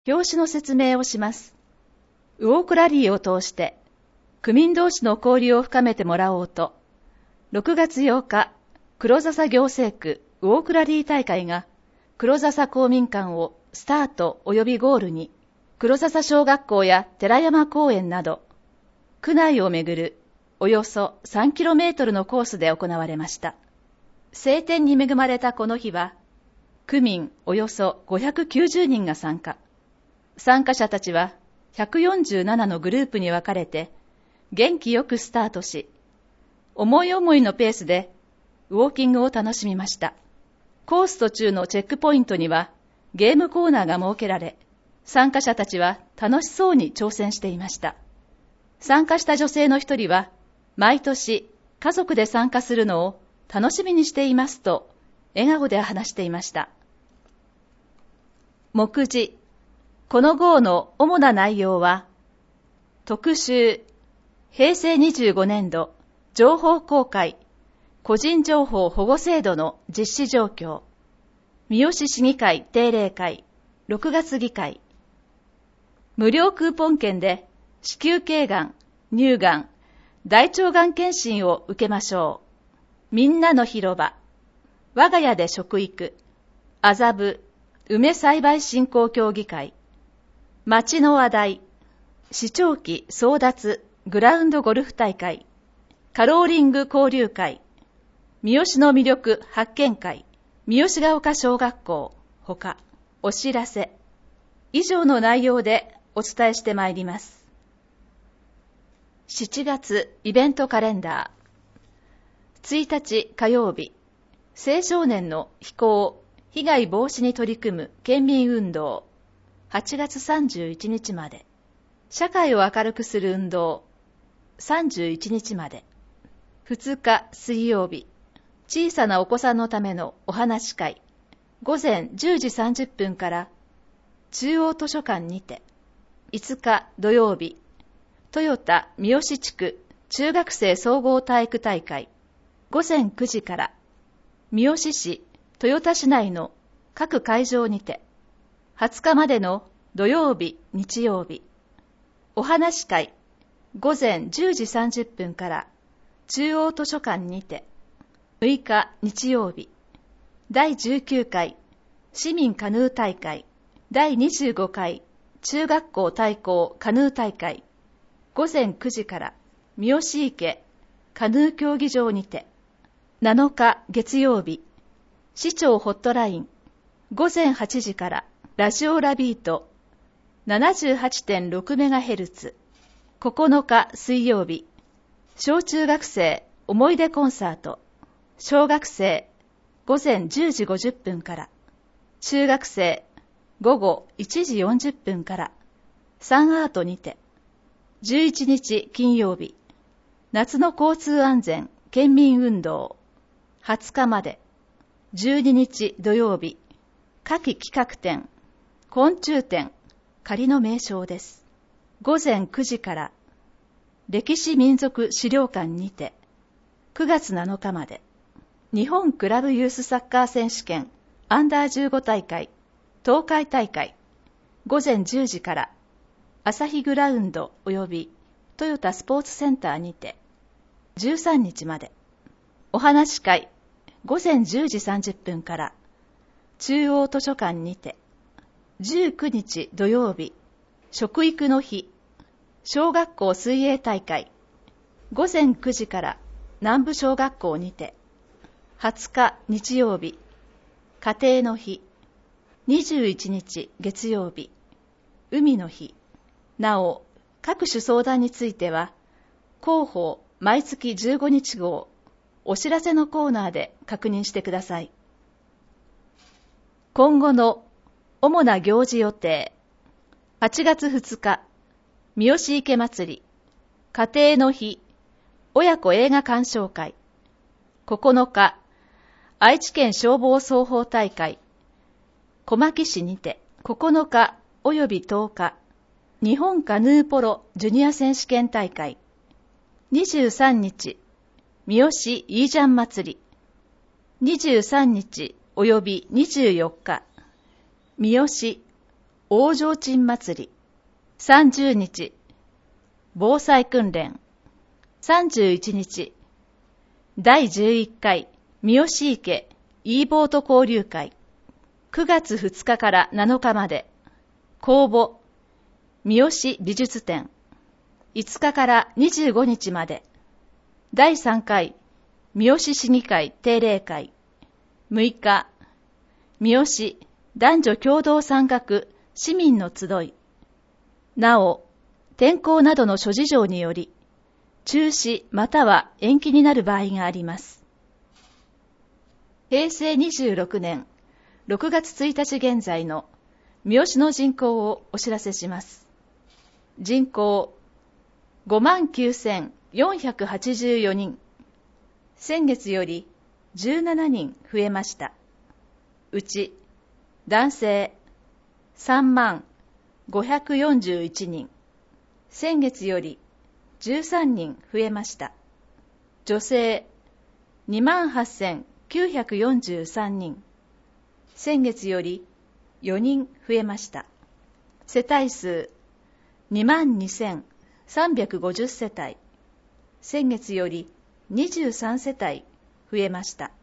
表紙の説明をします。ウォークラリーを通して、区民同士の交流を深めてもらおうと、6月8日、黒笹行政区ウォークラリー大会が、黒笹公民館をスタート及びゴールに、黒笹小学校や寺山公園など、区内をめぐるおよそ 3km のコースで行われました。晴天に恵まれたこの日は、区民およそ590人が参加。参加者たちは147のグループに分かれて、元気よくスタートし、思い思いのペースでウォーキングを楽しみました。コース途中のチェックポイントにはゲームコーナーが設けられ、参加者たちは楽しそうに挑戦していました。参加した女性の一人は、毎年家族で参加するのを楽しみにしていますと笑顔で話していました。目次。この号の主な内容は、特集、平成25年度情報公開、個人情報保護制度の実施状況、三好市議会定例会、6月議会、無料クーポン券で子宮頸がん、乳がん、大腸がん検診を受けましょう。みんなの広場、我が家で食育、麻布、梅栽培振興協議会、町の話題、市長旗争奪グラウンドゴルフ大会、カローリング交流会、三好の魅力発見会、三好ヶ丘小学校、ほか、お知らせ、以上の内容でお伝えしてまいります。7月イベントカレンダー。1日火曜日、青少年の非行、被害防止に取り組む県民運動。8月31日まで。社会を明るくする運動。31日まで。2日水曜日、小さなお子さんのためのお話会。午前10時30分から中央図書館にて。5日土曜日、豊田三好地区中学生総合体育大会。午前9時から三好市、豊田市内の各会場にて。20日までの土曜日、日曜日。お話会。午前10時30分から中央図書館にて。6日日曜日。第19回市民カヌー大会。第25回中学校対抗カヌー大会。午前9時から三好池カヌー競技場にて。7日月曜日。市長ホットライン。午前8時からラジオラビート 78.6MHz。9日水曜日。小中学生思い出コンサート。小学生午前10時50分から。中学生午後1時40分から。サンアートにて。11日金曜日。夏の交通安全県民運動。20日まで。12日土曜日。夏季企画展、昆虫展、仮の名称です。午前9時から、歴史民族資料館にて、9月7日まで、日本クラブユースサッカー選手権、アンダー15大会、東海大会、午前10時から、朝日グラウンド及びトヨタスポーツセンターにて、13日まで、お話会、午前10時30分から、中央図書館にて、19日土曜日、食育の日、小学校水泳大会、午前9時から南部小学校にて、20日日曜日、家庭の日、21日月曜日、海の日。なお、各種相談については、広報毎月15日号、お知らせのコーナーで確認してください。今後の主な行事予定。8月2日、三好池祭り、家庭の日、親子映画鑑賞会。9日、愛知県消防操法大会、小牧市にて。9日及び10日、日本カヌーポロジュニア選手権大会。23日、三好イージャン祭り。23日及び24日、三好大提灯祭り。30日、防災訓練。31日、第11回三好池イーボート交流会。9月2日から7日まで、公募、三好美術展。5日から25日まで、第3回三好市議会定例会。6日、三好男女共同参画市民の集い。なお、天候などの諸事情により、中止または延期になる場合があります。平成26年6月1日現在の三好の人口をお知らせします。人口 59,484 人。先月より17人増えました。うち男性 30,541 人。先月より13人増えました。女性 28,943 人。先月より4人増えました。世帯数 22,350 世帯。先月より23世帯増えました。